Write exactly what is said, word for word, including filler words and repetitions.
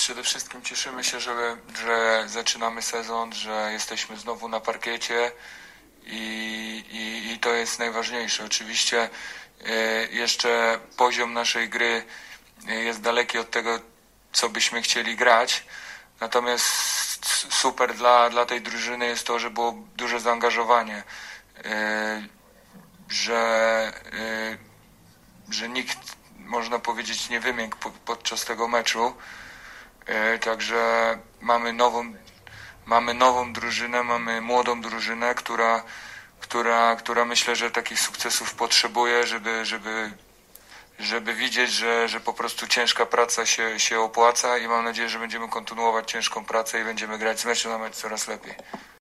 przede wszystkim cieszymy się, że, że zaczynamy sezon, że jesteśmy znowu na parkiecie i, i, i to jest najważniejsze. Oczywiście jeszcze poziom naszej gry jest daleki od tego, co byśmy chcieli grać. Natomiast super dla, dla tej drużyny jest to, że było duże zaangażowanie, że, że nikt, można powiedzieć, nie wymiękł podczas tego meczu. Także mamy nową, mamy nową drużynę, mamy młodą drużynę, która, która, która myślę, że takich sukcesów potrzebuje, żeby, żeby, żeby widzieć, że, że po prostu ciężka praca się, się opłaca i mam nadzieję, że będziemy kontynuować ciężką pracę i będziemy grać z meczu na mecz coraz lepiej.